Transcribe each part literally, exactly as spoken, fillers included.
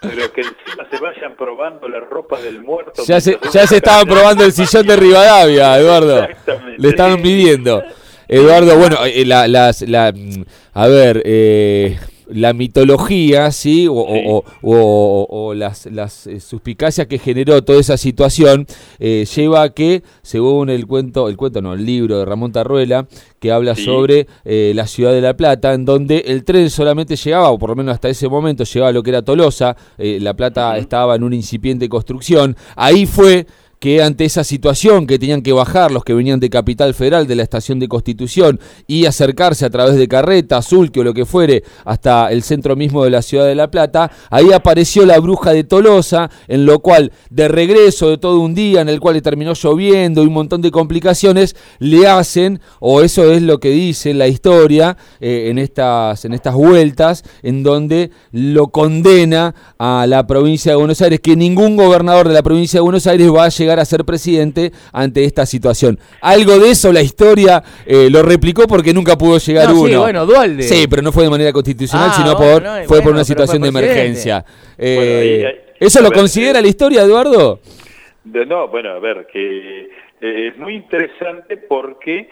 pero que encima se vayan probando la ropa del muerto. Ya se, ya se estaban probando el sillón de Rivadavia, Eduardo. Exactamente. Le estaban pidiendo. Eduardo, bueno, la, las, la, a ver, eh, la mitología, ¿sí? O, sí. o, o, o, o las, las suspicacias que generó toda esa situación eh, lleva a que, según el cuento, el cuento no, el libro de Ramón Tarruela, que habla sí. sobre eh, la ciudad de La Plata, en donde el tren solamente llegaba, o por lo menos hasta ese momento, llegaba a lo que era Tolosa, eh, La Plata uh-huh. estaba en una incipiente construcción, ahí fue que ante esa situación que tenían que bajar los que venían de Capital Federal, de la estación de Constitución, y acercarse a través de Carreta, Sulque o lo que fuere, hasta el centro mismo de la ciudad de La Plata, ahí apareció la bruja de Tolosa, en lo cual, de regreso de todo un día, en el cual le terminó lloviendo y un montón de complicaciones, le hacen, o eso es lo que dice la historia, eh, en estas, en estas vueltas, en donde lo condena a la provincia de Buenos Aires, que ningún gobernador de la provincia de Buenos Aires va a llegar a ser presidente ante esta situación. Algo de eso la historia eh, lo replicó porque nunca pudo llegar no, uno. Sí, bueno, Dualde. Sí, pero no fue de manera constitucional, ah, sino bueno, por, no, fue bueno, por una situación fue de emergencia. Eh, bueno, ahí, ahí, ¿Eso lo ver, considera eh, la historia, Eduardo? De, no, bueno, a ver, que eh, es muy interesante porque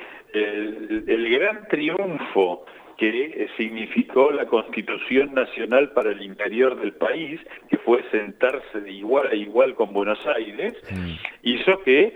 el, el gran triunfo que significó la Constitución Nacional para el interior del país, que fue sentarse de igual a igual con Buenos Aires, mm. hizo que,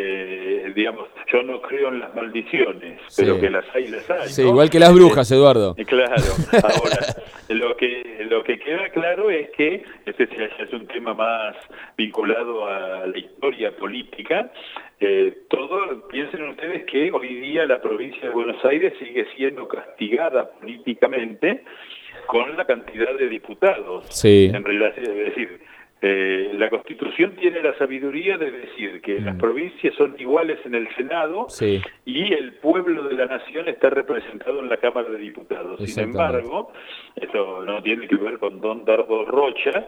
eh, digamos, yo no creo en las maldiciones, sí. pero que las hay, las hay. Sí, ¿no? igual que las brujas, Eduardo. Eh, claro, ahora, lo que lo que queda claro es que, este es un tema más vinculado a la historia política, Eh, todo, piensen ustedes que hoy día la provincia de Buenos Aires sigue siendo castigada políticamente con la cantidad de diputados. Sí. En relación, es decir, eh, la Constitución tiene la sabiduría de decir que mm. las provincias son iguales en el Senado sí. y el pueblo de la nación está representado en la Cámara de Diputados. Sin embargo, esto no tiene que ver con don Dardo Rocha,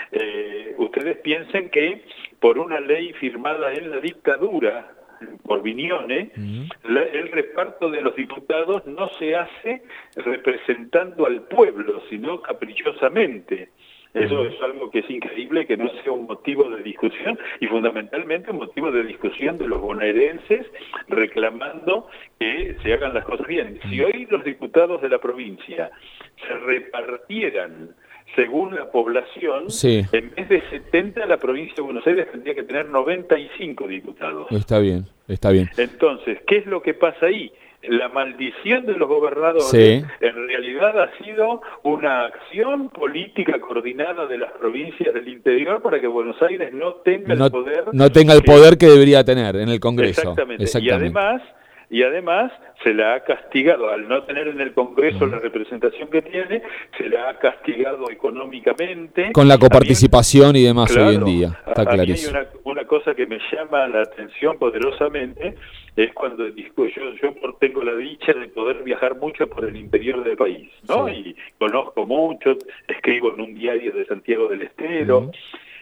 eh, ustedes piensen que por una ley firmada en la dictadura, por Viñone, uh-huh. la, el reparto de los diputados no se hace representando al pueblo, sino caprichosamente. Eso uh-huh. es algo que es increíble, que no sea un motivo de discusión, y fundamentalmente un motivo de discusión de los bonaerenses reclamando que se hagan las cosas bien. Uh-huh. Si hoy los diputados de la provincia se repartieran según la población, sí. en vez de setenta, la provincia de Buenos Aires tendría que tener noventa y cinco diputados. Está bien, está bien. Entonces, ¿qué es lo que pasa ahí? La maldición de los gobernadores sí. en realidad ha sido una acción política coordinada de las provincias del interior para que Buenos Aires no tenga no, el poder... No tenga el que... poder que debería tener en el Congreso. Exactamente. Exactamente. Y además... Y además se la ha castigado, al no tener en el Congreso la representación que tiene, se la ha castigado económicamente. Con la coparticipación y demás claro, hoy en día, está a, clarísimo. A mí hay una, una cosa que me llama la atención poderosamente, es cuando disco, yo, yo tengo la dicha de poder viajar mucho por el interior del país, ¿no? Sí. Y conozco mucho, escribo en un diario de Santiago del Estero, uh-huh.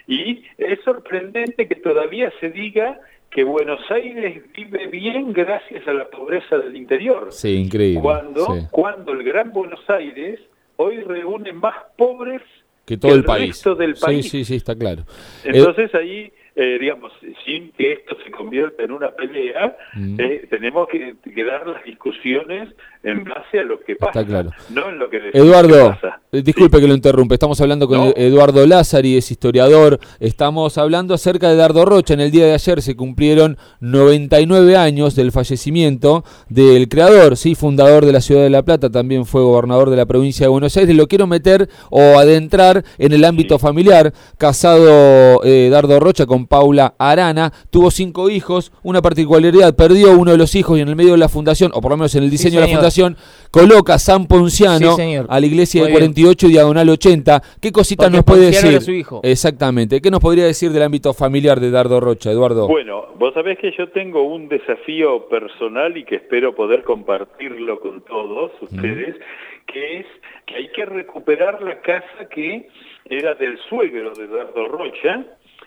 y es sorprendente que todavía se diga que Buenos Aires vive bien gracias a la pobreza del interior. Sí, increíble. Cuando, sí. cuando el Gran Buenos Aires hoy reúne más pobres que todo que el, el país. resto del país. Sí, sí, sí, está claro. Entonces eh... ahí, eh, digamos, sin que esto se convierta en una pelea, mm. eh, tenemos que, que dar las discusiones en base a lo que pasa, está claro. no en lo que Eduardo, que pasa. Disculpe sí. que lo interrumpe, estamos hablando con no. Eduardo Lázari, es historiador, estamos hablando acerca de Dardo Rocha. En el día de ayer se cumplieron noventa y nueve años del fallecimiento del creador, sí, fundador de la ciudad de La Plata, también fue gobernador de la provincia de Buenos Aires. Lo quiero meter o adentrar en el ámbito sí. familiar. Casado eh, Dardo Rocha con Paula Arana, tuvo cinco hijos, una particularidad, perdió uno de los hijos y en el medio de la fundación, o por lo menos en el diseño sí, de la fundación, coloca San Ponciano sí, a la iglesia Muy de cuarenta y ocho bien. Diagonal ochenta. ¿Qué cositas Porque nos puede Ponciano decir? Era su hijo. Exactamente. ¿Qué nos podría decir del ámbito familiar de Dardo Rocha, Eduardo? Bueno, vos sabés que yo tengo un desafío personal y que espero poder compartirlo con todos ustedes, mm. que es que hay que recuperar la casa que era del suegro de Dardo Rocha,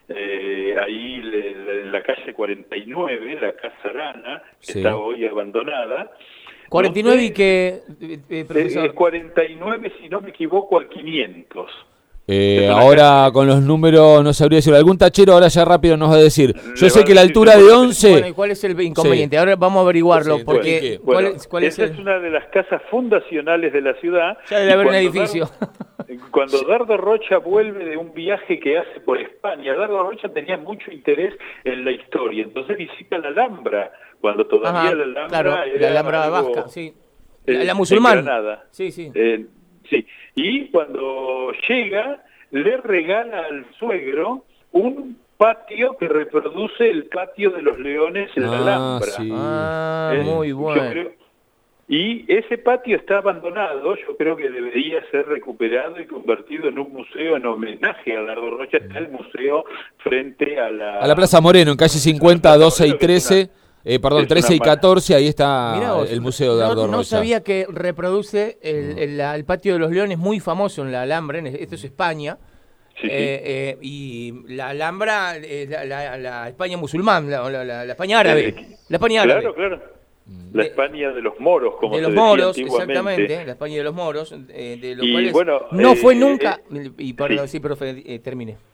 eh, ahí le, en la calle cuarenta y nueve, la Casa Arana, que sí. está hoy abandonada. cuarenta y nueve no sé, y que... Eh, eh, cuarenta y nueve, si no me equivoco, al quinientos. Eh, ahora con los números no sabría decirlo. Algún tachero ahora ya rápido nos va a decir. Yo Le sé va- que la altura de once... Bueno, ¿y cuál es el inconveniente? Sí. Ahora vamos a averiguarlo, Sí, porque bueno, ¿cuál, Bueno, es, cuál es esa el...? es una de las casas fundacionales de la ciudad. Ya debe y haber un cuando edificio. Dardo- cuando Dardo Rocha vuelve de un viaje que hace por España, Dardo Rocha tenía mucho interés en la historia, entonces visita la Alhambra, cuando todavía Ajá, la Alhambra claro, era la Alhambra algo, vasca, sí. eh, La, la musulmana. en Granada. Sí, sí. Eh, sí, y cuando llega, le regala al suegro un patio que reproduce el patio de los leones en la Ah, Alhambra. sí. Ah, Eh, muy yo bueno. creo- y ese patio está abandonado, yo creo que debería ser recuperado y convertido en un museo en homenaje a Dardo Rocha. Está el museo frente a la... A la Plaza Moreno, en calle cincuenta, doce y trece, eh, perdón, es trece y una ma- catorce, ahí está Mirá vos, el Museo de no, Dardo no Rocha. sabía que reproduce el, el- la- el patio de los leones, muy famoso en la Alhambra, en- esto es España. Sí, sí. Eh, eh, y la Alhambra, eh, la, la- la España musulmán, la, la- la- la España árabe. Eh, La España árabe. Claro, claro. La De- España de los moros, como de se los decía moros, antiguamente. exactamente, la España de los moros, eh, de los Y cuales bueno, no eh, fue eh, nunca, eh, y perdón, sí. sí, profe, eh, termine.